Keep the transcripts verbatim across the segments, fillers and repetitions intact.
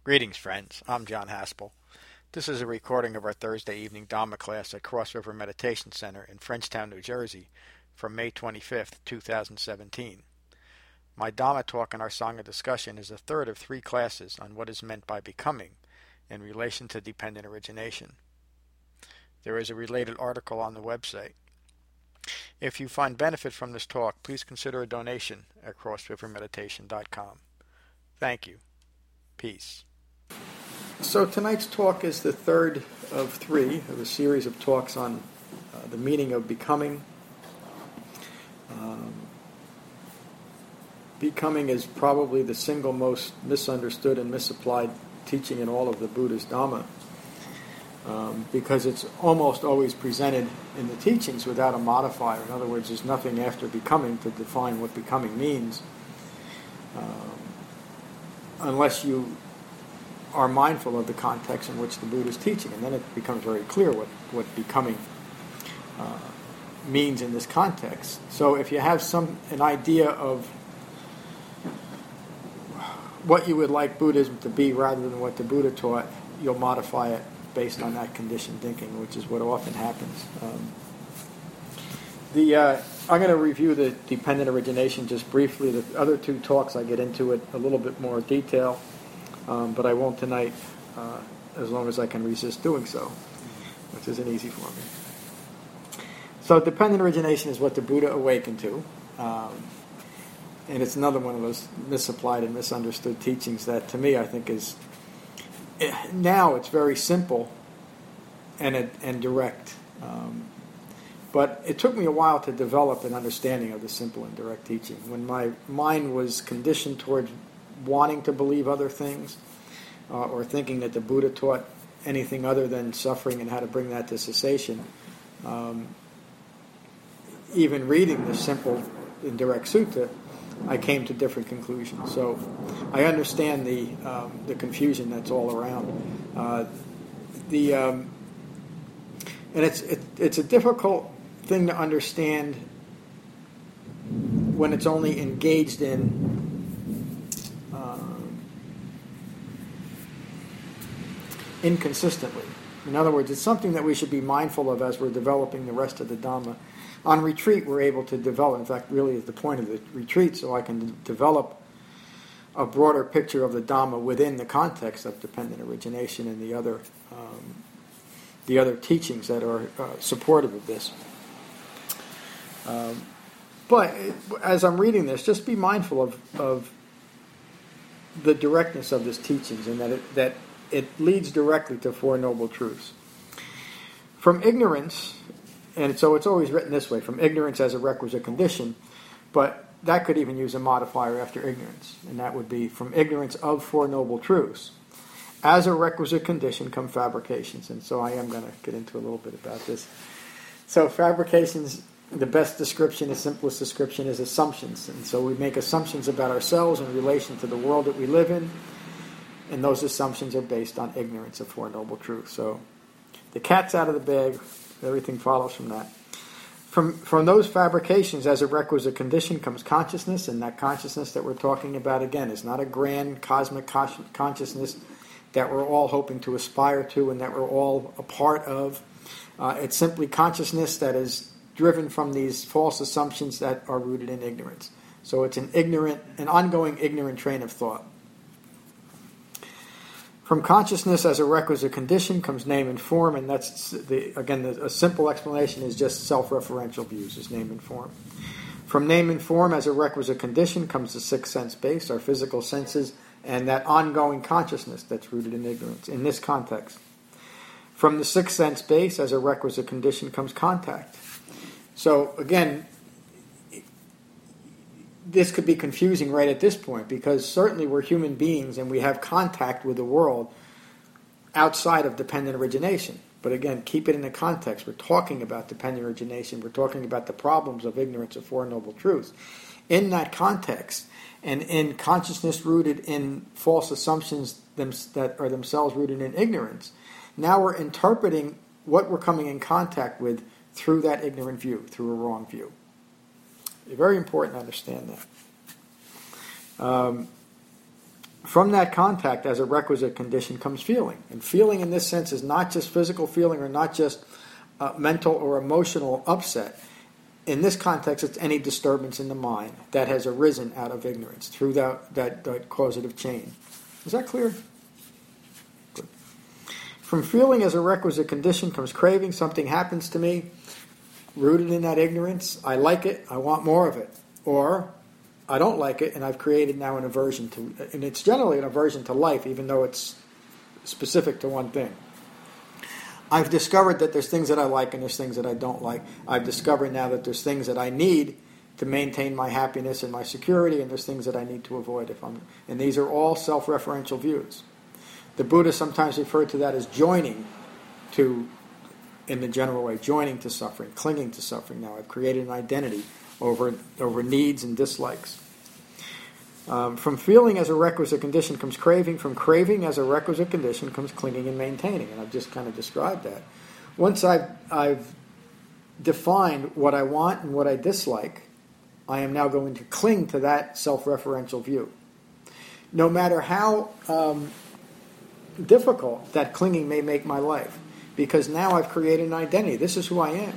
Greetings, friends. I'm John Haspel. This is a recording of our Thursday evening Dhamma class at Cross River Meditation Center in Frenchtown, New Jersey, from May twenty-fifth, two thousand seventeen. My Dhamma talk and our Sangha discussion is the third of three classes on what is meant by becoming in relation to dependent origination. There is a related article on the website. If you find benefit from this talk, please consider a donation at cross river meditation dot com. Thank you. Peace. So tonight's talk is the third of three of a series of talks on uh, the meaning of becoming. Um, becoming is probably the single most misunderstood and misapplied teaching in all of the Buddha's Dhamma, um, because it's almost always presented in the teachings without a modifier. In other words, there's nothing after becoming to define what becoming means, um, unless you are mindful of the context in which the Buddha is teaching, and then it becomes very clear what, what becoming uh, means in this context. So if you have some an idea of what you would like Buddhism to be rather than what the Buddha taught, you'll modify it based on that conditioned thinking, which is what often happens. Um, the uh, I'm going to review the dependent origination just briefly. The other two talks I get into it a little bit more detail. Um, but I won't tonight, uh, as long as I can resist doing so, which isn't easy for me. So dependent origination is what the Buddha awakened to, um, and it's another one of those misapplied and misunderstood teachings that, to me, I think is, now it's very simple and and direct. Um, but it took me a while to develop an understanding of the simple and direct teaching. When my mind was conditioned towards wanting to believe other things, uh, or thinking that the Buddha taught anything other than suffering and how to bring that to cessation, um, even reading the simple and direct sutta, I came to different conclusions. So I understand the um, the confusion that's all around. Uh, the um, and it's it, it's a difficult thing to understand when it's only engaged in inconsistently. In other words, it's something that we should be mindful of as we're developing the rest of the Dhamma. On retreat, we're able to develop, in fact, really is the point of the retreat, so I can develop a broader picture of the Dhamma within the context of dependent origination and the other um, the other teachings that are uh, supportive of this. Um, but as I'm reading this, just be mindful of, of the directness of this teachings, and that it, that it leads directly to Four Noble Truths. From ignorance, and so it's always written this way, from ignorance as a requisite condition, but that could even use a modifier after ignorance, and that would be from ignorance of Four Noble Truths. As a requisite condition come fabrications, and so I am going to get into a little bit about this. So fabrications, the best description, the simplest description is assumptions, and so we make assumptions about ourselves in relation to the world that we live in, and those assumptions are based on ignorance of Four Noble Truths. So the cat's out of the bag, everything follows from that. From from those fabrications, as a requisite condition, comes consciousness, and that consciousness that we're talking about, again, is not a grand cosmic consciousness that we're all hoping to aspire to and that we're all a part of. Uh, it's simply consciousness that is driven from these false assumptions that are rooted in ignorance. So it's an ignorant, an ongoing ignorant train of thought. From consciousness as a requisite condition comes name and form, and that's, the, again, the, a simple explanation is just self-referential views, is name and form. From name and form as a requisite condition comes the sixth sense base, our physical senses, and that ongoing consciousness that's rooted in ignorance, in this context. From the sixth sense base as a requisite condition comes contact. So, again, this could be confusing right at this point, because certainly we're human beings and we have contact with the world outside of dependent origination. But again, keep it in the context. We're talking about dependent origination. We're talking about the problems of ignorance of Four Noble Truths. In that context, and in consciousness rooted in false assumptions them, that are themselves rooted in ignorance, now we're interpreting what we're coming in contact with through that ignorant view, through a wrong view. It's very important to understand that. Um, From that contact, as a requisite condition, comes feeling. And feeling in this sense is not just physical feeling or not just uh, mental or emotional upset. In this context, it's any disturbance in the mind that has arisen out of ignorance through that, that, that causative chain. Is that clear? Good. From feeling as a requisite condition comes craving. Something happens to me, rooted in that ignorance. I like it, I want more of it. Or I don't like it, and I've created now an aversion to, and it's generally an aversion to life, even though it's specific to one thing. I've discovered that there's things that I like and there's things that I don't like. I've discovered now that there's things that I need to maintain my happiness and my security, and there's things that I need to avoid if I'm. And these are all self-referential views. The Buddha sometimes referred to that as joining to, in the general way, joining to suffering, clinging to suffering. Now I've created an identity over over needs and dislikes. Um, from feeling as a requisite condition comes craving. From craving as a requisite condition comes clinging and maintaining. And I've just kind of described that. Once I've, I've defined what I want and what I dislike, I am now going to cling to that self-referential view. No matter how um, difficult that clinging may make my life, because now I've created an identity. This is who I am.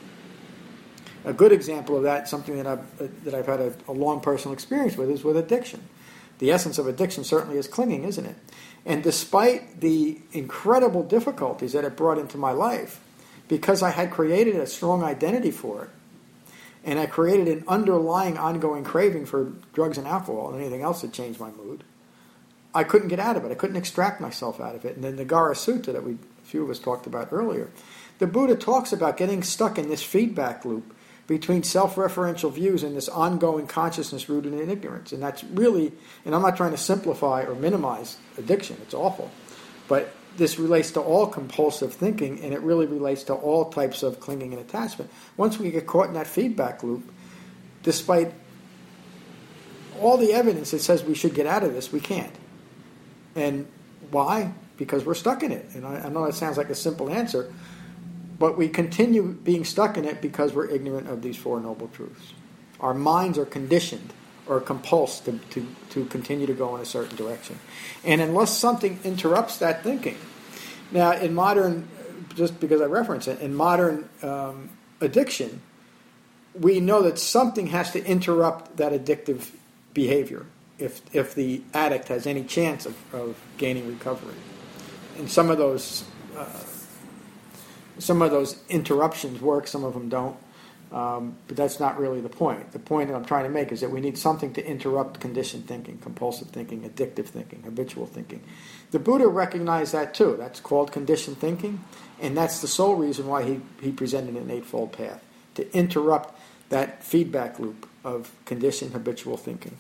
A good example of that, something that I've, uh, that I've had a, a long personal experience with, is with addiction. The essence of addiction certainly is clinging, isn't it? And despite the incredible difficulties that it brought into my life, because I had created a strong identity for it, and I created an underlying ongoing craving for drugs and alcohol and anything else that changed my mood, I couldn't get out of it. I couldn't extract myself out of it. And then the Nagara Sutta that we, a few of us talked about earlier, the Buddha talks about getting stuck in this feedback loop between self-referential views and this ongoing consciousness rooted in ignorance. And that's really, and I'm not trying to simplify or minimize addiction, it's awful, but this relates to all compulsive thinking, and it really relates to all types of clinging and attachment. Once we get caught in that feedback loop, despite all the evidence that says we should get out of this, we can't. And why? Because we're stuck in it. And I, I know that sounds like a simple answer, but we continue being stuck in it because we're ignorant of these Four Noble Truths. Our minds are conditioned or compulsed to, to, to continue to go in a certain direction. And unless something interrupts that thinking, now in modern, just because I reference it, in modern um, addiction, we know that something has to interrupt that addictive behavior if if the addict has any chance of, of gaining recovery. And some of those uh, some of those interruptions work, some of them don't. Um, but that's not really the point. The point that I'm trying to make is that we need something to interrupt conditioned thinking, compulsive thinking, addictive thinking, habitual thinking. The Buddha recognized that too. That's called conditioned thinking, and that's the sole reason why he, he presented an Eightfold Path, to interrupt that feedback loop of conditioned habitual thinking.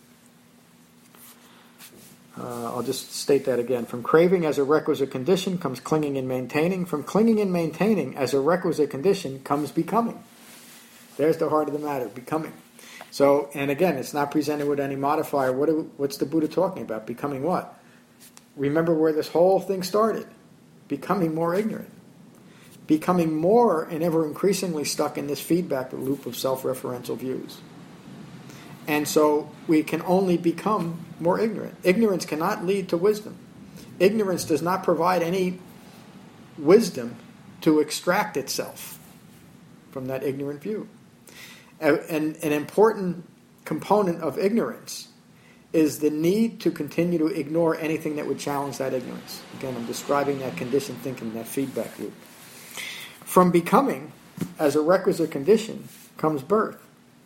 Uh, I'll just state that again. From craving as a requisite condition comes clinging and maintaining. From clinging and maintaining as a requisite condition comes becoming. There's the heart of the matter, becoming. So, and again, it's not presented with any modifier. What do, what's the Buddha talking about? Becoming what? Remember where this whole thing started. Becoming more ignorant. Becoming more and ever increasingly stuck in this feedback loop of self-referential views. And so we can only become more ignorant. Ignorance cannot lead to wisdom. Ignorance does not provide any wisdom to extract itself from that ignorant view. And an important component of ignorance is the need to continue to ignore anything that would challenge that ignorance. Again, I'm describing that conditioned thinking, that feedback loop. From becoming, as a requisite condition, comes birth.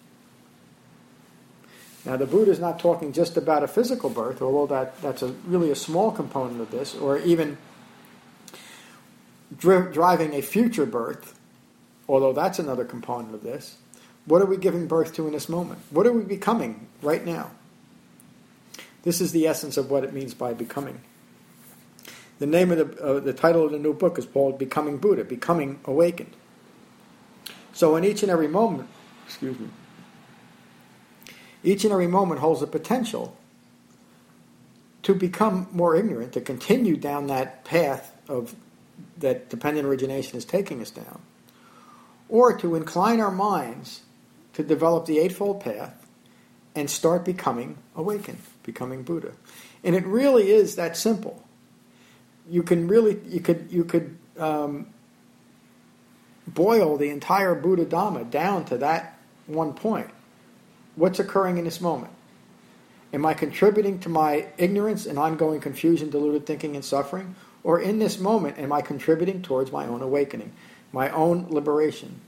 Now, the Buddha is not talking just about a physical birth, although that, that's a, really a small component of this, or even dri- driving a future birth, although that's another component of this. What are we giving birth to in this moment? What are we becoming right now? This is the essence of what it means by becoming. The name of the, uh, the title of the new book is called Becoming Buddha, Becoming Awakened. So in each and every moment, excuse me, each and every moment holds the potential to become more ignorant, to continue down that path of that dependent origination is taking us down, or to incline our minds to develop the Eightfold Path and start becoming awakened, becoming Buddha. And it really is that simple. You can really, you could, you could um, boil the entire Buddha Dhamma down to that one point. What's occurring in this moment? Am I contributing to my ignorance and ongoing confusion, deluded thinking, and suffering? Or in this moment, am I contributing towards my own awakening, my own liberation?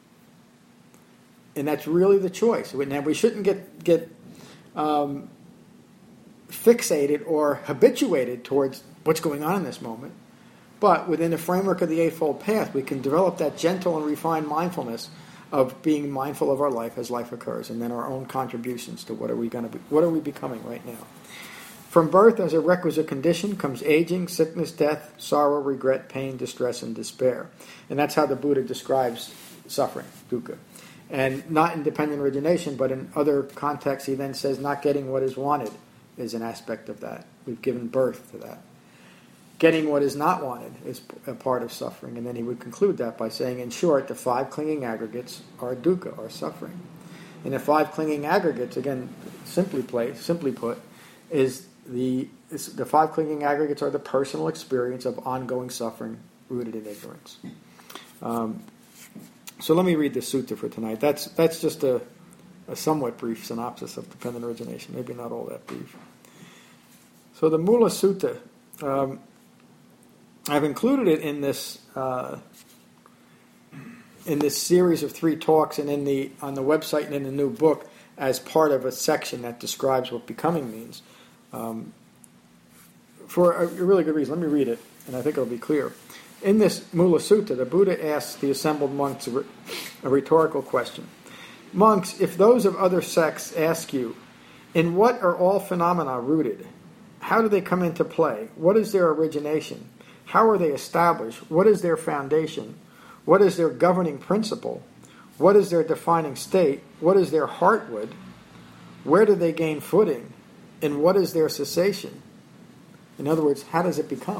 And that's really the choice. Now, we shouldn't get get um, fixated or habituated towards what's going on in this moment. But within the framework of the Eightfold Path, we can develop that gentle and refined mindfulness of being mindful of our life as life occurs, and then our own contributions to what are we going to be, what are we becoming right now. From birth, as a requisite condition, comes aging, sickness, death, sorrow, regret, pain, distress, and despair. And that's how the Buddha describes suffering, dukkha. And not in dependent origination, but in other contexts, he then says not getting what is wanted is an aspect of that. We've given birth to that. Getting what is not wanted is a part of suffering. And then he would conclude that by saying, in short, the five clinging aggregates are dukkha, or suffering. And the five clinging aggregates, again, simply play, simply put, is the is the five clinging aggregates are the personal experience of ongoing suffering rooted in ignorance. Um, so let me read the sutta for tonight. That's that's just a, a somewhat brief synopsis of dependent origination, maybe not all that brief. So the Mula Sutta, um, I've included it in this uh, in this series of three talks, and in the on the website and in the new book as part of a section that describes what becoming means. Um, for a really good reason. Let me read it, and I think it'll be clear. In this Mula Sutta, the Buddha asks the assembled monks a, a rhetorical question. Monks, if those of other sects ask you, in what are all phenomena rooted? How do they come into play? What is their origination? How are they established? What is their foundation? What is their governing principle? What is their defining state? What is their heartwood? Where do they gain footing? And what is their cessation? In other words, how does it become?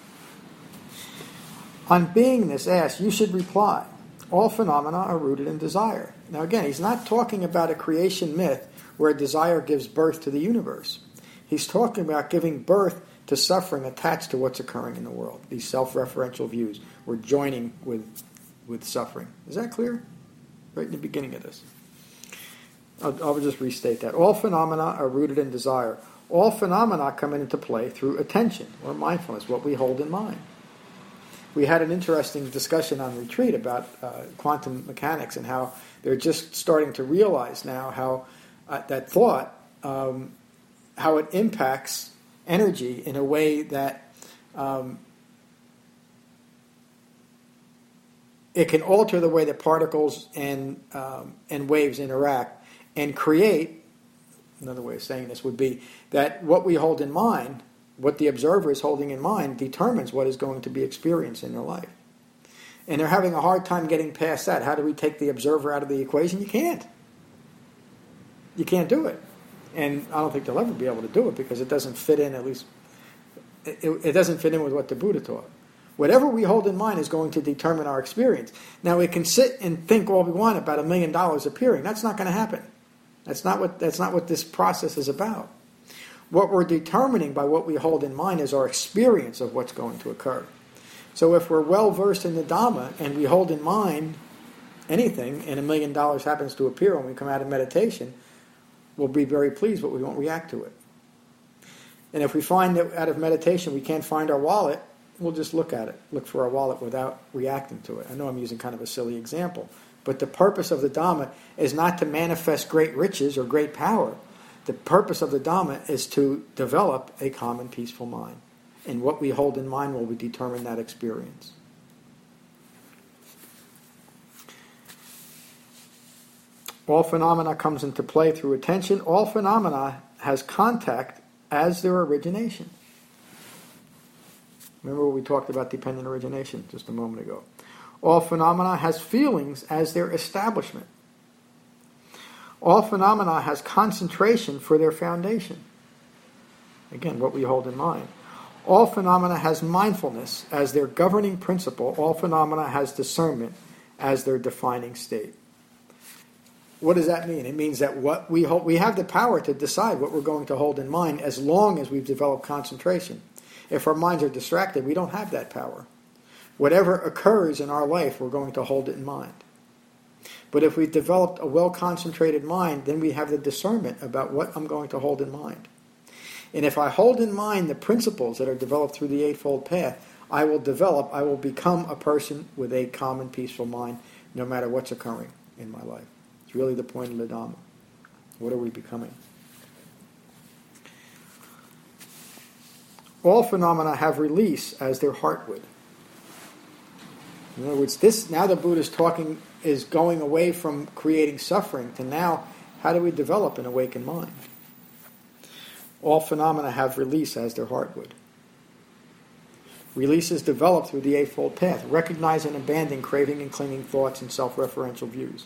On being this asked, you should reply, all phenomena are rooted in desire. Now again, he's not talking about a creation myth where desire gives birth to the universe. He's talking about giving birth to suffering attached to what's occurring in the world. These self-referential views. We're joining with, with suffering. Is that clear? Right in the beginning of this. I'll, I'll just restate that. All phenomena are rooted in desire. All phenomena come into play through attention or mindfulness, what we hold in mind. We had an interesting discussion on retreat about uh, quantum mechanics and how they're just starting to realize now how uh, that thought, um, how it impacts energy in a way that um, it can alter the way that particles and um, and waves interact and create, another way of saying this would be that what we hold in mind, what the observer is holding in mind, determines what is going to be experienced in their life. And they're having a hard time getting past that. How do we take the observer out of the equation? You can't. You can't do it. And I don't think they'll ever be able to do it because it doesn't fit in, at least, it, it doesn't fit in with what the Buddha taught. Whatever we hold in mind is going to determine our experience. Now, we can sit and think all we want about a million dollars appearing. That's not going to happen. That's not what, that's not what this process is about. What we're determining by what we hold in mind is our experience of what's going to occur. So if we're well versed in the Dhamma and we hold in mind anything and a million dollars happens to appear when we come out of meditation, we'll be very pleased, but we won't react to it. And if we find that out of meditation we can't find our wallet, we'll just look at it, look for our wallet without reacting to it. I know I'm using kind of a silly example, but the purpose of the Dhamma is not to manifest great riches or great power. The purpose of the Dhamma is to develop a calm and peaceful mind. And what we hold in mind will determine that experience. All phenomena comes into play through attention. All phenomena has contact as their origination. Remember what we talked about dependent origination just a moment ago. All phenomena has feelings as their establishment. All phenomena has concentration for their foundation. Again, what we hold in mind. All phenomena has mindfulness as their governing principle. All phenomena has discernment as their defining state. what does that mean? It means that what we hold, we have the power to decide what we're going to hold in mind as long as we've developed concentration. If our minds are distracted, we don't have that power. Whatever occurs in our life, we're going to hold it in mind. But if we've developed a well-concentrated mind, then we have the discernment about what I'm going to hold in mind. And if I hold in mind the principles that are developed through the Eightfold Path, I will develop, I will become a person with a calm and peaceful mind, no matter what's occurring in my life. It's really the point of the Dhamma. What are we becoming? All phenomena have release as their heart would. In other words, this now the Buddha is talking, is going away from creating suffering to now, how do we develop an awakened mind? All phenomena have release as their heart would. Release is developed through the Eightfold Path. Recognize and abandon craving and clinging thoughts and self-referential views.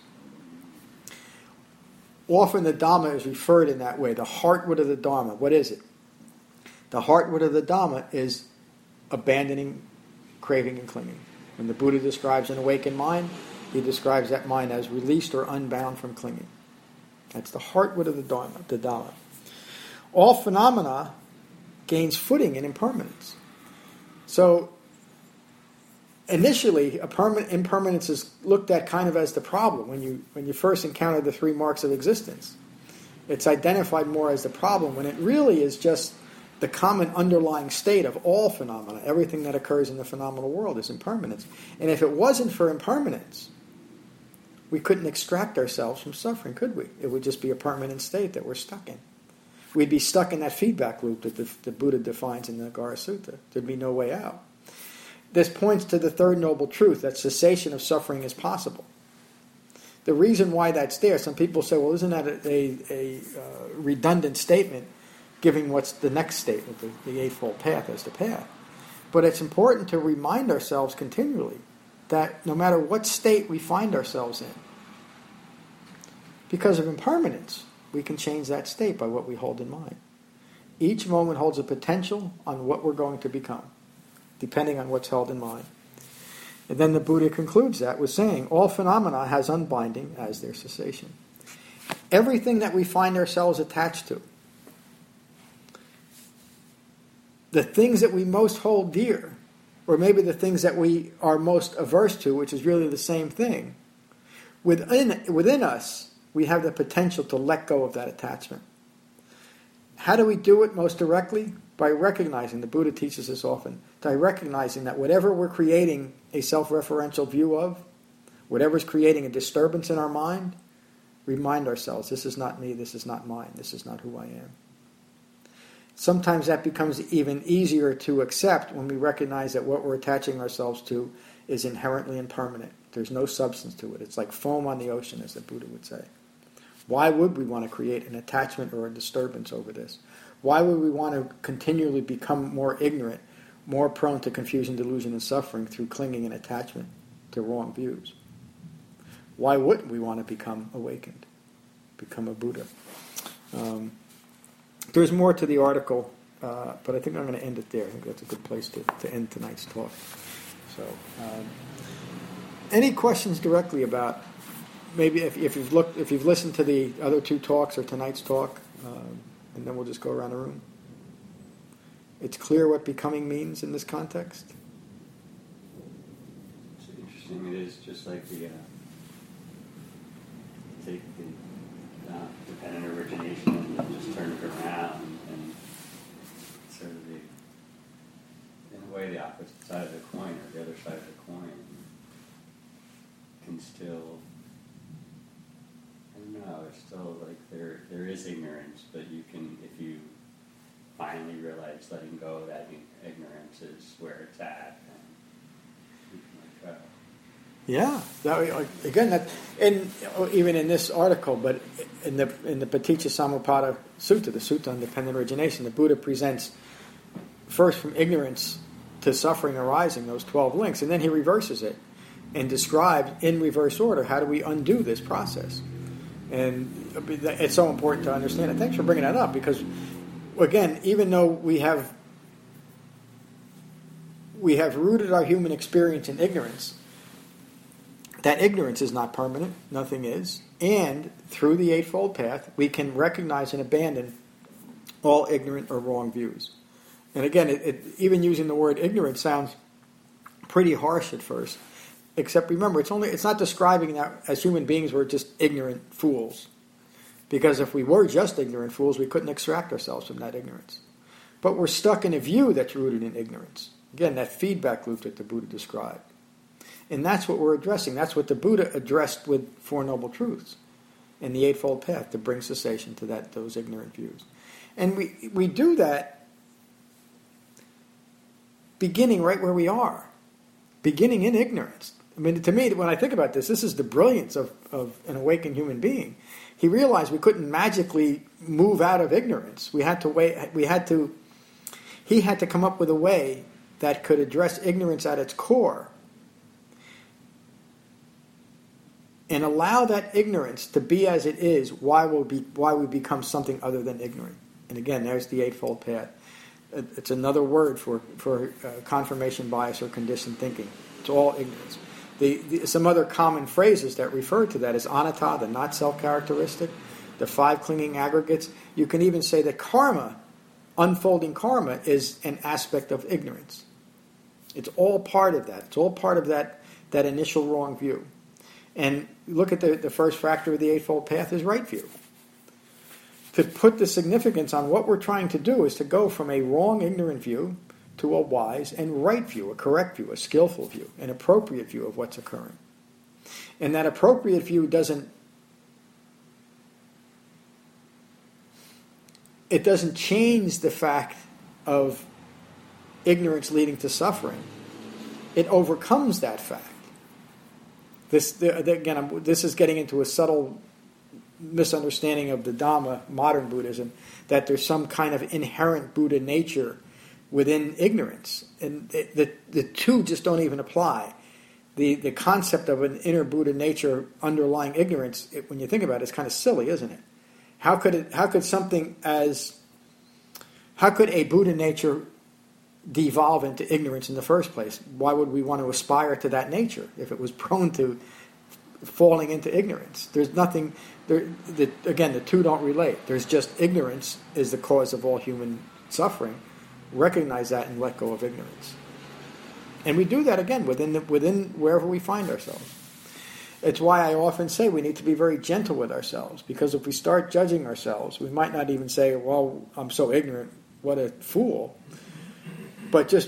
Often the Dhamma is referred in that way, the heartwood of the Dharma. What is it? The heartwood of the Dhamma is abandoning craving and clinging. When the Buddha describes an awakened mind, he describes that mind as released or unbound from clinging. That's the heartwood of the Dharma. The Dhamma. All phenomena gains footing in impermanence. So, initially, a permanent impermanence is looked at kind of as the problem when you when you first encounter the three marks of existence. It's identified more as the problem when it really is just the common underlying state of all phenomena. Everything that occurs in the phenomenal world is impermanence. And if it wasn't for impermanence, we couldn't extract ourselves from suffering, could we? It would just be a permanent state that we're stuck in. We'd be stuck in that feedback loop that the, the Buddha defines in the Nagara Sutta. There'd be no way out. This points to the third noble truth, that cessation of suffering is possible. The reason why that's there, some people say, well, isn't that a, a, a uh, redundant statement, given what's the next statement, the, the Eightfold Path as the path? But it's important to remind ourselves continually that no matter what state we find ourselves in, because of impermanence, we can change that state by what we hold in mind. Each moment holds a potential on what we're going to become, depending on what's held in mind. And then the Buddha concludes that with saying, all phenomena has unbinding as their cessation. Everything that we find ourselves attached to, the things that we most hold dear, or maybe the things that we are most averse to, which is really the same thing, within within us, we have the potential to let go of that attachment. How do we do it most directly? By recognizing, the Buddha teaches us often, by recognizing that whatever we're creating a self-referential view of, whatever's creating a disturbance in our mind, remind ourselves, this is not me, this is not mine, this is not who I am. Sometimes that becomes even easier to accept when we recognize that what we're attaching ourselves to is inherently impermanent. There's no substance to it. It's like foam on the ocean, as the Buddha would say. Why would we want to create an attachment or a disturbance over this? Why would we want to continually become more ignorant, more prone to confusion, delusion, and suffering through clinging and attachment to wrong views? Why wouldn't we want to become awakened, become a Buddha? Um, there's more to the article, uh, but I think I'm going to end it there. I think that's a good place to, to end tonight's talk. So, um, any questions directly about? Maybe if, if you've looked, if you've listened to the other two talks or tonight's talk, um, and then we'll just go around the room. It's clear what becoming means in this context. It's interesting. It is just like the uh, take the uh, dependent origination and just turn it around, and sort of the, in a way, the opposite side of the coin or the other side of the coin can still. No, it's still like there there is ignorance, but you can, if you finally realize letting go of that ignorance is where it's at, and you can let go. Yeah, that, again, that, and even in this article, but in the in the Paticca Samuppada Sutta, the Sutta on Dependent Origination, the Buddha presents first from ignorance to suffering arising, those twelve links, and then he reverses it and describes in reverse order how do we undo this process. And it's so important to understand it. Thanks for bringing that up, because, again, even though we have we have rooted our human experience in ignorance, that ignorance is not permanent, nothing is, and through the Eightfold Path, we can recognize and abandon all ignorant or wrong views. And again, it, it, even using the word ignorant sounds pretty harsh at first, except remember, it's only it's not describing that as human beings we're just ignorant fools. Because if we were just ignorant fools, we couldn't extract ourselves from that ignorance. But we're stuck in a view that's rooted in ignorance. Again, that feedback loop that the Buddha described. And that's what we're addressing. That's what the Buddha addressed with Four Noble Truths in the Eightfold Path, to bring cessation to that those ignorant views. And we, we do that beginning right where we are, beginning in ignorance. I mean, to me, when I think about this, this is the brilliance of, of an awakened human being. He realized we couldn't magically move out of ignorance. We had to wait. We had to. He had to come up with a way that could address ignorance at its core, and allow that ignorance to be as it is. Why will be why we become something other than ignorant? And again, there's the Eightfold Path. It's another word for for uh, confirmation bias or conditioned thinking. It's all ignorance. The, the, some other common phrases that refer to that is anatta, the not self characteristic, the five clinging aggregates. You can even say that karma, unfolding karma, is an aspect of ignorance. It's all part of that. It's all part of that that initial wrong view. And look at the, the first factor of the Eightfold Path is right view. To put the significance on what we're trying to do is to go from a wrong, ignorant view to a wise and right view, a correct view, a skillful view, an appropriate view of what's occurring. And that appropriate view doesn't, it doesn't change the fact of ignorance leading to suffering. It overcomes that fact. This, the, again, I'm, this is getting into a subtle misunderstanding of the Dhamma, modern Buddhism, that there's some kind of inherent Buddha nature within ignorance. And the, the, the two just don't even apply. The the concept of an inner Buddha nature underlying ignorance, it, when you think about it, is kind of silly, isn't it? How could it? How could something as how could a Buddha nature devolve into ignorance in the first place? Why would we want to aspire to that nature if it was prone to falling into ignorance? There's nothing. There, the, again, the two don't relate. There's just ignorance is the cause of all human suffering. Recognize that and let go of ignorance. And we do that again within the, within wherever we find ourselves. It's why I often say we need to be very gentle with ourselves, because if we start judging ourselves, we might not even say, well, I'm so ignorant, what a fool. But just,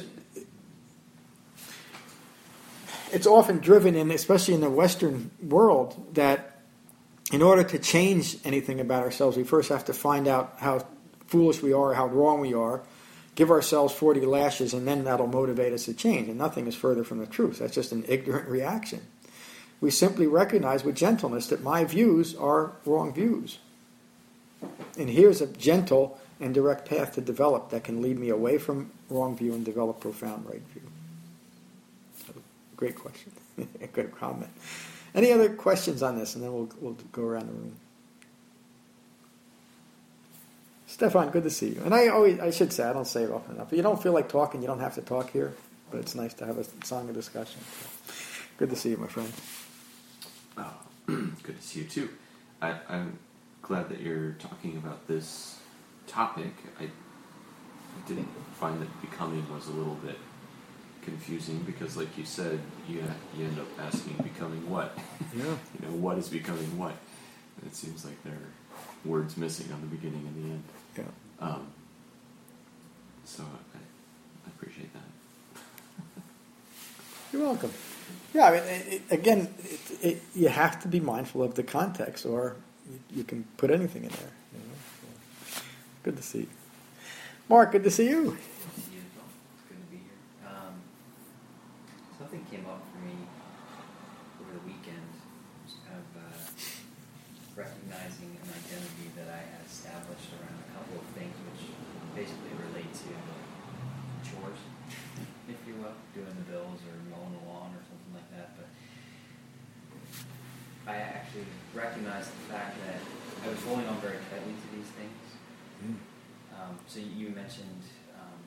it's often driven in, especially in the Western world, that in order to change anything about ourselves, we first have to find out how foolish we are, how wrong we are, give ourselves forty lashes, and then that'll motivate us to change. And nothing is further from the truth. That's just an ignorant reaction. We simply recognize with gentleness that my views are wrong views. And here's a gentle and direct path to develop that can lead me away from wrong view and develop profound right view. So, great question. Good comment. Any other questions on this? And then we'll, we'll go around the room. Stefan, good to see you. And I always, I should say, I don't say it often enough, but you don't feel like talking, you don't have to talk here, but it's nice to have a song of discussion. Good to see you, my friend. Oh, good to see you too. I, I'm glad that you're talking about this topic. I didn't find that becoming was a little bit confusing because, like you said, you you end up asking becoming what? Yeah. You know, what is becoming what? And it seems like there are words missing on the beginning and the end. Yeah. Um, so I, I appreciate that. You're welcome. Yeah, I mean, it, it, again, it, it, you have to be mindful of the context, or you, you can put anything in there. You know? So, good to see you. Mark, good to see you. Good to see you as well. It's good to be here. Um, something came up for me over the weekend. Just kind of uh, recognizing an identity that I had established around a couple of things, which basically relate to chores, if you will, doing the bills or mowing the lawn or something like that. But I actually recognized the fact that I was holding on very tightly to these things. Mm. Um, so you mentioned um,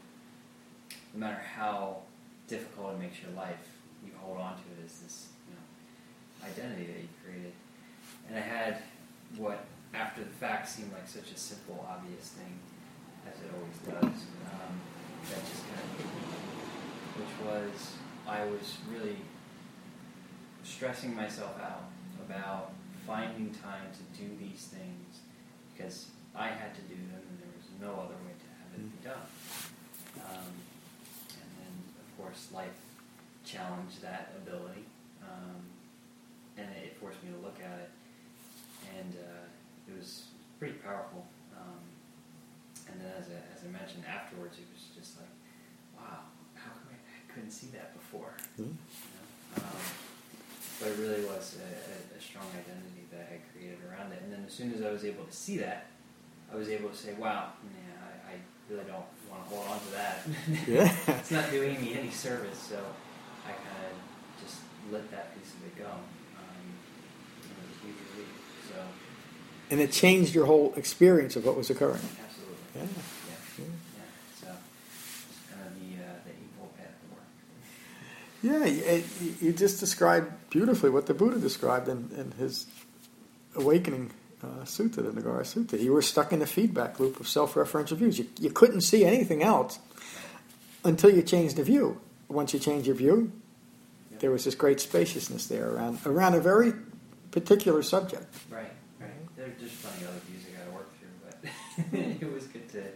no matter how difficult it makes your life, you hold on to it as this, you know, identity that you created. And I had what, after the fact, seemed like such a simple, obvious thing, as it always does, um, that just kind of hit me, which was I was really stressing myself out about finding time to do these things because I had to do them and there was no other way to have it be done. Um, and then, of course, life challenged that ability, um, and it forced me to look at it, and uh, it was pretty powerful. Um, and then, as I, as I mentioned afterwards, it was just like, wow, how come I, I couldn't see that before? Mm-hmm. You know? um, but it really was a, a, a strong identity that I created around it. And then as soon as I was able to see that, I was able to say, wow, yeah, I, I really don't want to hold on to that. Yeah. It's not doing me any service, so I kind of just let that piece of it go. Um, and it was a huge relief. So, And it changed your whole experience of what was occurring. absolutely. Yeah. Yeah. Yeah. Yeah. So, it's kind of the, uh, the equal path to work. Yeah, you, you just described beautifully what the Buddha described in, in his awakening uh, sutta, the Nagara Sutta. You were stuck in the feedback loop of self-referential views. You, you couldn't see anything else until you changed the view. Once you change your view, Yep. there was this great spaciousness there around around a very particular subject. Right, right. There, there's plenty of other views I got to work through, but it was good to.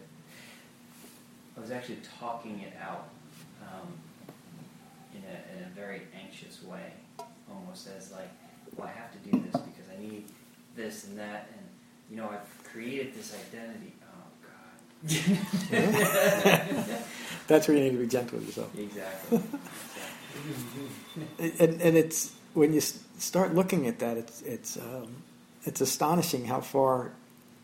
I was actually talking it out um, in, a, in a very anxious way, almost as like, well, I have to do this because I need this and that, and you know, I've created this identity. Oh God. That's where you need to be gentle with yourself. Exactly. exactly. And, and it's when you s- start looking at that, it's it's um, it's astonishing how far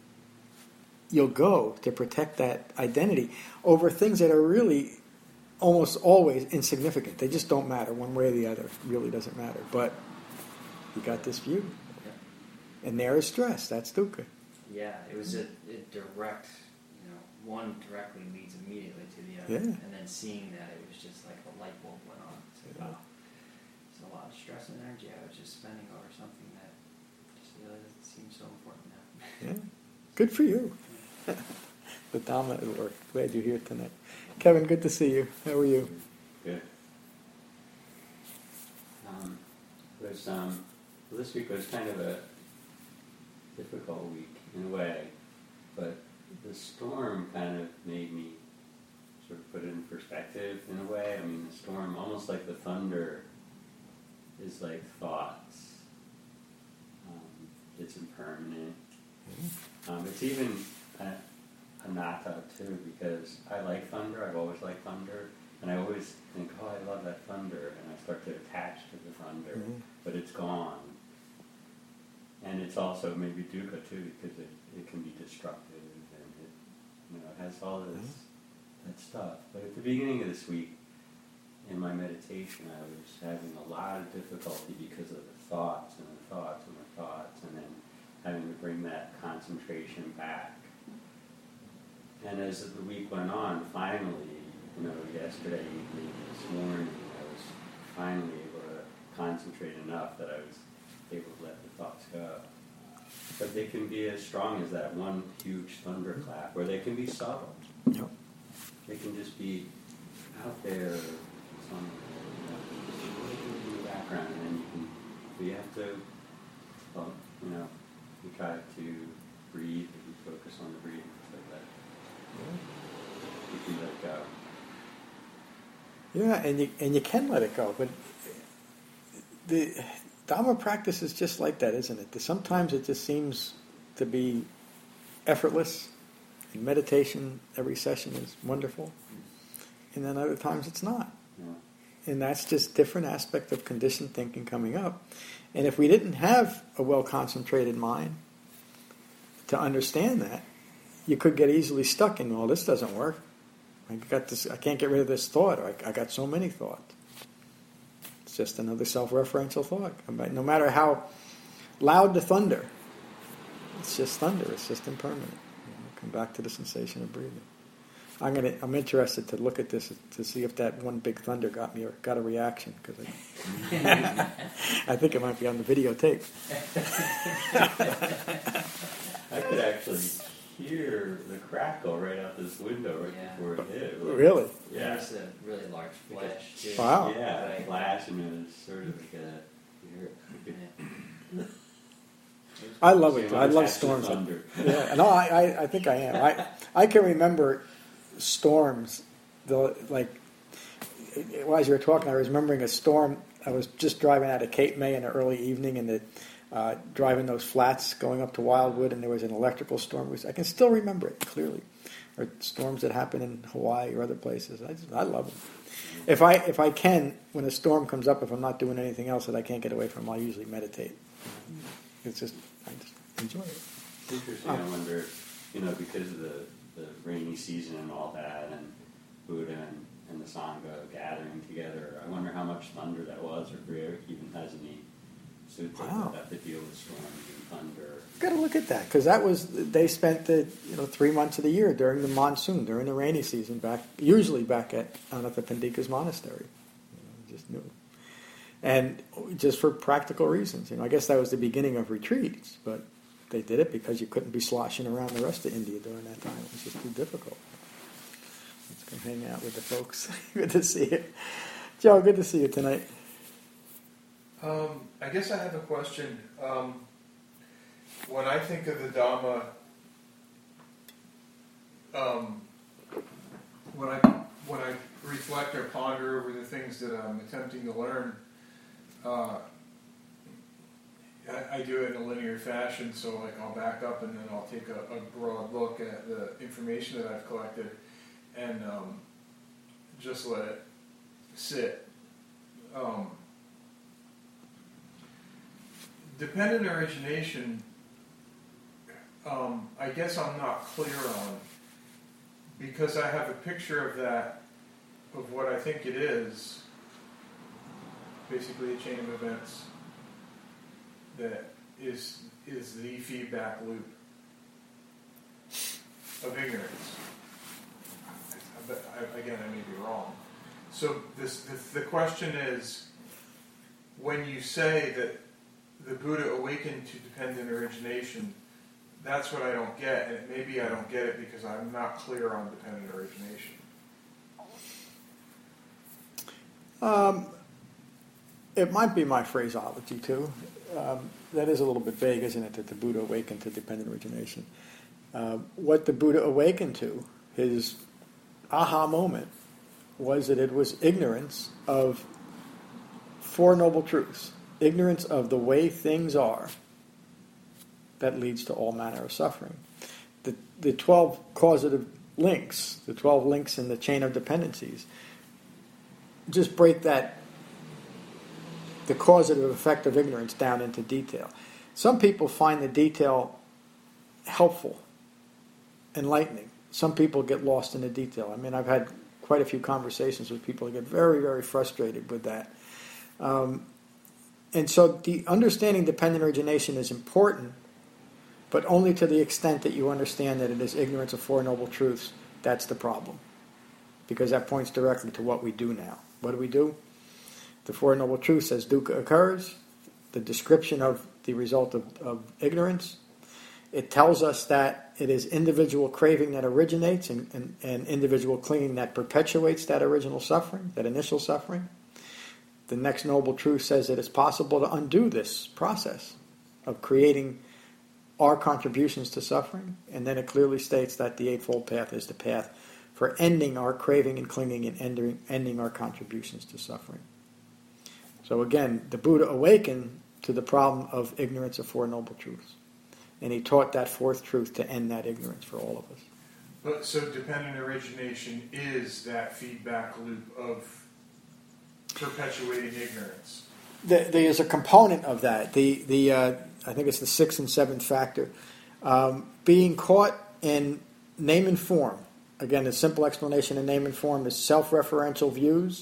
you'll go to protect that identity over things that are really almost always insignificant. They just don't matter one way or the other. It really doesn't matter. But you got this view, Yeah. and there is stress. That's dukkha. Yeah, it was a, a direct, you know, one directly leads immediately to the other. Yeah. And then seeing that, it was just like a light bulb went on. It's like, wow, it's a lot of stress and energy I was just spending over something that just really doesn't seem so important now. Yeah, good for you. The Dhamma at work. Glad you're here tonight. Kevin, good to see you. How are you? Good. Um, it was, um, well, this week was kind of a difficult week in a way, but the storm kind of made me sort of put it in perspective in a way. I mean, the storm, almost like the thunder, is like thoughts. Um, it's impermanent. Um, it's even a, anatta too, because I like thunder. I've always liked thunder, and I always think, oh, I love that thunder, and I start to attach to the thunder, Mhm. but it's gone. And it's also maybe dukkha too, because it, it can be destructive, and it, you know, it has all this that stuff. But at the beginning of this week, in my meditation, I was having a lot of difficulty because of the thoughts and the thoughts and the thoughts, and then having to bring that concentration back. And as the week went on, finally, you know, yesterday evening, this morning, I was finally able to concentrate enough that I was able to let the thoughts go. But they can be as strong as that one huge thunderclap, or they can be subtle. Yep. They can just be out there, some, you know, in the background, and then you can, but you have to, well, you know, you try to breathe, and you focus on the breathing, just like that. You can let it go. Yeah, and you and you can let it go, but the Dhamma practice is just like that, isn't it? Sometimes it just seems to be effortless. In meditation, every session is wonderful, and then other times it's not. Yeah. And that's just different aspect of conditioned thinking coming up. And if we didn't have a well-concentrated mind to understand that, you could get easily stuck in, well, this doesn't work. I got this. I can't get rid of this thought. Or I, I got so many thoughts. It's just another self-referential thought. No matter how loud the thunder, it's just thunder. It's just impermanent. You know, come back to the sensation of breathing. I'm gonna. I'm interested to look at this to see if that one big thunder got me or got a reaction because I, I think it might be on the videotape. I could actually hear the crackle right out this window right Yeah. before it hit. Like, Really? Yeah. There's a really large flash too. Wow. Yeah, Like, a flash, and it was sort of like a. You hear it. You yeah. could- I love it. Same I with love actual storms. thunder. Yeah, no, I, I, I think I am. I, I can remember storms. The like, while you were talking, I was remembering a storm. I was just driving out of Cape May in the early evening, and the uh, driving those flats going up to Wildwood, and there was an electrical storm. It was- I can still remember it clearly. Or storms that happen in Hawaii or other places. I, just, I love them. If I if I can, when a storm comes up, if I'm not doing anything else that I can't get away from, I'll usually meditate. It's just I just enjoy it. It's interesting. I wonder, you know, because of the, the rainy season and all that, and Buddha and, and the Sangha gathering together, I wonder how much thunder that was, or if Eric even has any sutras Wow. that have to deal with storms and thunder. Got to look at that because that was they spent the you know three months of the year during the monsoon, during the rainy season, back usually back at Anathapindika's monastery. You know, just knew. And just for practical reasons, you know, I guess that was the beginning of retreats, but they did it because you couldn't be sloshing around the rest of India during that time. It was just too difficult. Let's go hang out with the folks. Good to see you, Joe. Good to see you tonight. Um, I guess I have a question. Um, when I think of the Dhamma, um, when I when I reflect or ponder over the things that I'm attempting to learn, uh, I, I do it in a linear fashion. So, like, I'll back up and then I'll take a, a broad look at the information that I've collected, and um, just let it sit. Um, Dependent origination, um, I guess I'm not clear on, because I have a picture of that, of what I think it is, basically a chain of events that is is the feedback loop of ignorance. But I, again, I may be wrong. So this, the, the question is, when you say that the Buddha awakened to dependent origination, that's what I don't get, and maybe I don't get it because I'm not clear on dependent origination. Um, it might be my phraseology too. Um, that is a little bit vague, isn't it? That the Buddha awakened to dependent origination. Uh, what the Buddha awakened to, his aha moment, was that it was ignorance of Four Noble Truths. Ignorance of the way things are that leads to all manner of suffering. The, the twelve causative links, the twelve links in the chain of dependencies, just break that, the causative effect of ignorance down into detail. Some people find the detail helpful, enlightening. Some people get lost in the detail. I mean, I've had quite a few conversations with people who get very, very frustrated with that. Um, And so the understanding dependent origination is important, but only to the extent that you understand that it is ignorance of Four Noble Truths. That's the problem. Because that points directly to what we do now. What do we do? The Four Noble Truths says dukkha occurs, the description of the result of, of ignorance. It tells us that it is individual craving that originates and, and, and individual clinging that perpetuates that original suffering, that initial suffering. The next noble truth says that it's possible to undo this process of creating our contributions to suffering. And then it clearly states that the Eightfold Path is the path for ending our craving and clinging and ending, ending our contributions to suffering. So again, the Buddha awakened to the problem of ignorance of Four Noble Truths. And he taught that fourth truth to end that ignorance for all of us. But so dependent origination is that feedback loop of perpetuating ignorance. The, there's a component of that. The the uh, I think it's the sixth and seventh factor. Um, being caught in name and form. Again, the simple explanation of name and form is self-referential views.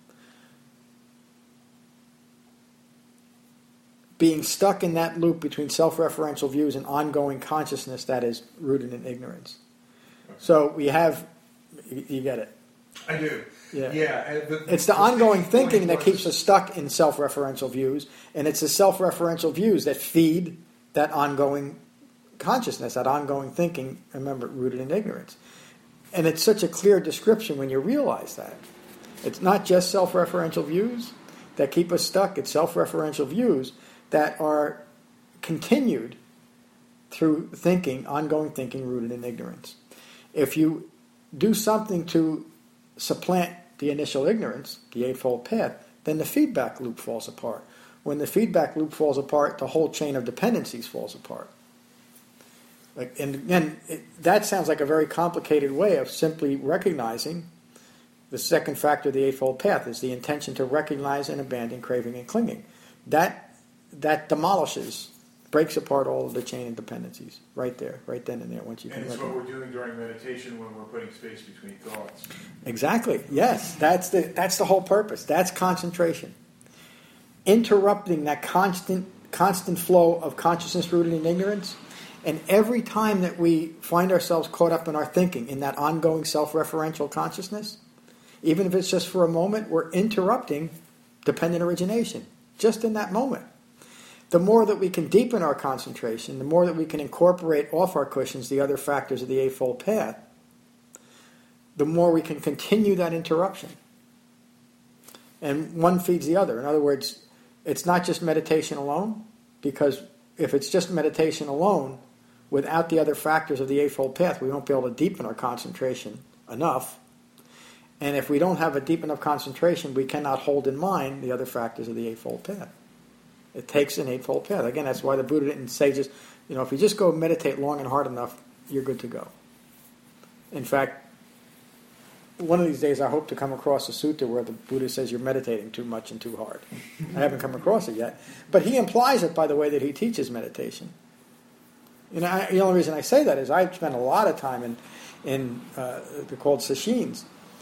Being stuck in that loop between self-referential views and ongoing consciousness that is rooted in ignorance. Okay. So we have, You, you get it? I do. Yeah. Yeah. and the- It's the the ongoing sticking thinking point that was- keeps us stuck in self-referential views, and it's the self-referential views that feed that ongoing consciousness, that ongoing thinking, remember, rooted in ignorance. And it's such a clear description when you realize that. It's not just self-referential views that keep us stuck, it's self-referential views that are continued through thinking, ongoing thinking rooted in ignorance. If you do something to supplant the initial ignorance, the Eightfold Path, then the feedback loop falls apart. When the feedback loop falls apart, the whole chain of dependencies falls apart. Like, and again, it, that sounds like a very complicated way of simply recognizing the second factor of the Eightfold Path is the intention to recognize and abandon craving and clinging. That that demolishes, breaks apart all of the chain of dependencies right there, right then and there. Once you And can it's what recognize. we're doing during meditation when we're putting space between thoughts. Exactly. Yes, that's the that's the whole purpose. That's concentration. Interrupting that constant constant flow of consciousness rooted in ignorance, and every time that we find ourselves caught up in our thinking, in that ongoing self-referential consciousness, even if it's just for a moment, we're interrupting dependent origination just in that moment. The more that we can deepen our concentration, the more that we can incorporate off our cushions the other factors of the Eightfold Path, the more we can continue that interruption. And one feeds the other. In other words, it's not just meditation alone, because if it's just meditation alone, without the other factors of the Eightfold Path, we won't be able to deepen our concentration enough. And if we don't have a deep enough concentration, we cannot hold in mind the other factors of the Eightfold Path. It takes an Eightfold Path. Again, that's why the Buddha didn't say just, you know, if you just go meditate long and hard enough, you're good to go. In fact, one of these days I hope to come across a sutta where the Buddha says you're meditating too much and too hard. I haven't come across it yet. But he implies it by the way that he teaches meditation. You know, I, the only reason I say that is I've spent a lot of time in, in uh, they're called sesshin,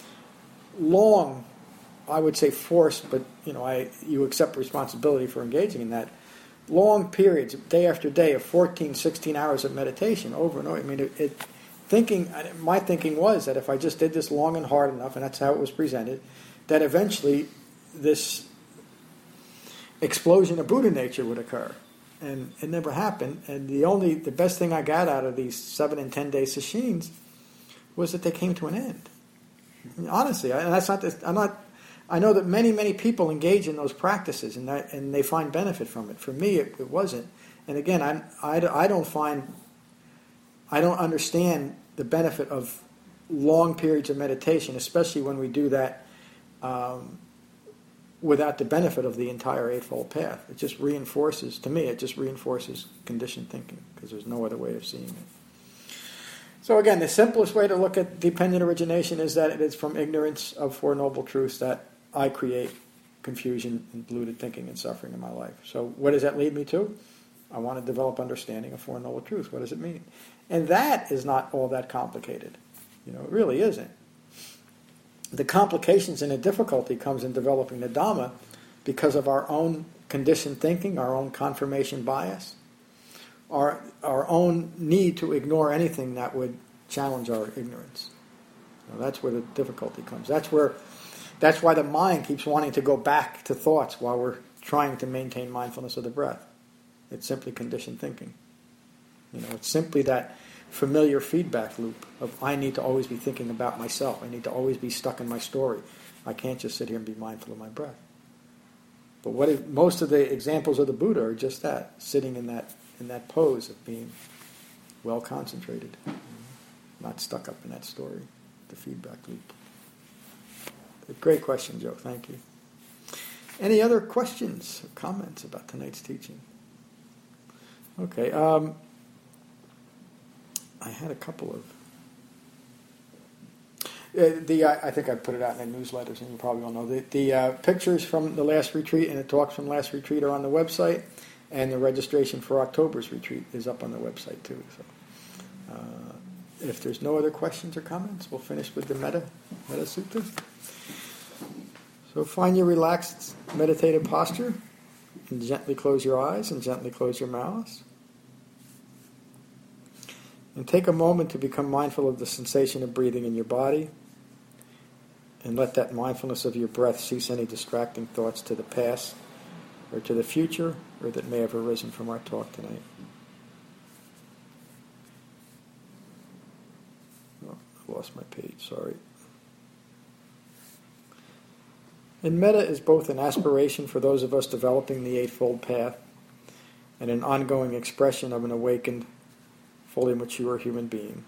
long, I would say forced, but you know, I you accept responsibility for engaging in that. Long periods, day after day, of fourteen, sixteen hours of meditation, over and over. I mean, it, it thinking. My thinking was that if I just did this long and hard enough, and that's how it was presented, that eventually this explosion of Buddha nature would occur, and it never happened. And the only, the best thing I got out of these seven and ten day sessions was that they came to an end. I mean, honestly, and that's not. This, I'm not. I know that many, many people engage in those practices and that, and they find benefit from it. For me, it, it wasn't. And again, I, I, I don't find, I don't understand the benefit of long periods of meditation, especially when we do that um, without the benefit of the entire Eightfold Path. It just reinforces, to me, it just reinforces conditioned thinking because there's no other way of seeing it. So again, the simplest way to look at dependent origination is that it is from ignorance of Four Noble Truths that I create confusion and polluted thinking and suffering in my life. So what does that lead me to? I want to develop understanding of Four Noble Truths. What does it mean? And that is not all that complicated. You know, it really isn't. The complications and the difficulty comes in developing the Dhamma because of our own conditioned thinking, our own confirmation bias, our our own need to ignore anything that would challenge our ignorance. Now, that's where the difficulty comes. That's where that's why the mind keeps wanting to go back to thoughts while we're trying to maintain mindfulness of the breath. It's simply conditioned thinking. You know, it's simply that familiar feedback loop of I need to always be thinking about myself. I need to always be stuck in my story. I can't just sit here and be mindful of my breath. But what if, most of the examples of the Buddha are just that, sitting in that in that pose of being well concentrated, not stuck up in that story, the feedback loop. Great question, Joe. Thank you. Any other questions or comments about tonight's teaching? Okay. Um, I had a couple of. Uh, the uh, I think I put it out in the newsletters, and you probably all know the the uh, pictures from the last retreat and the talks from last retreat are on the website, and the registration for October's retreat is up on the website too. So, uh, if there's no other questions or comments, we'll finish with the Metta Metta Sutta. So find your relaxed meditative posture, and gently close your eyes and gently close your mouths. And take a moment to become mindful of the sensation of breathing in your body, and let that mindfulness of your breath cease any distracting thoughts to the past or to the future or that may have arisen from our talk tonight. Oh, I lost my page, sorry. And metta is both an aspiration for those of us developing the Eightfold Path and an ongoing expression of an awakened, fully mature human being.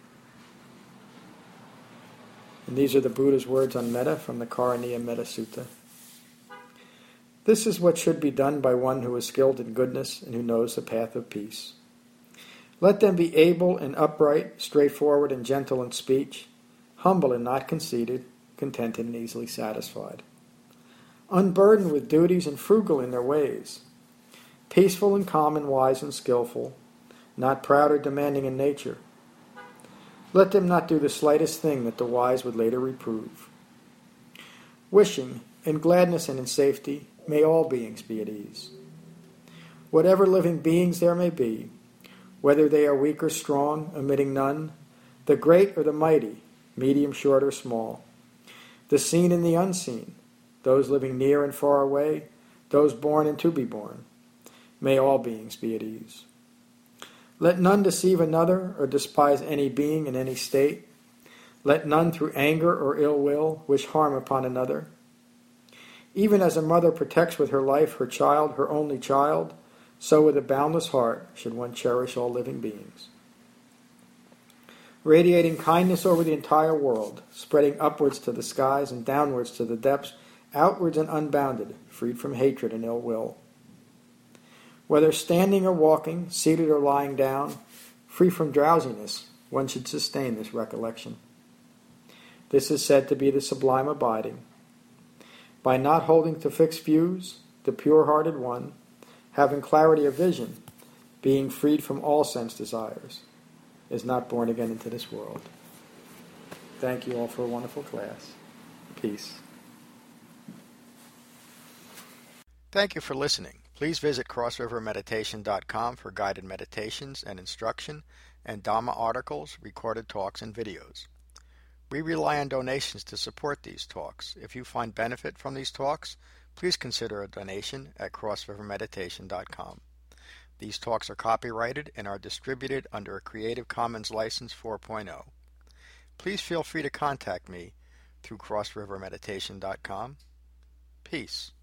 And these are the Buddha's words on metta from the Karaniya Metta Sutta. This is what should be done by one who is skilled in goodness and who knows the path of peace. Let them be able and upright, straightforward and gentle in speech, humble and not conceited, contented and easily satisfied, unburdened with duties and frugal in their ways, peaceful and calm and wise and skillful, not proud or demanding in nature. Let them not do the slightest thing that the wise would later reprove. Wishing, in gladness and in safety, may all beings be at ease. Whatever living beings there may be, whether they are weak or strong, omitting none, the great or the mighty, medium, short, or small, the seen and the unseen, those living near and far away, those born and to be born, may all beings be at ease. Let none deceive another or despise any being in any state. Let none through anger or ill will wish harm upon another. Even as a mother protects with her life her child, her only child, so with a boundless heart should one cherish all living beings. Radiating kindness over the entire world, spreading upwards to the skies and downwards to the depths, outwards and unbounded, freed from hatred and ill will. Whether standing or walking, seated or lying down, free from drowsiness, one should sustain this recollection. This is said to be the sublime abiding. By not holding to fixed views, the pure-hearted one, having clarity of vision, being freed from all sense desires, is not born again into this world. Thank you all for a wonderful class. Peace. Thank you for listening. Please visit cross river meditation dot com for guided meditations and instruction and Dhamma articles, recorded talks, and videos. We rely on donations to support these talks. If you find benefit from these talks, please consider a donation at cross river meditation dot com. These talks are copyrighted and are distributed under a Creative Commons License four point oh. Please feel free to contact me through cross river meditation dot com. Peace.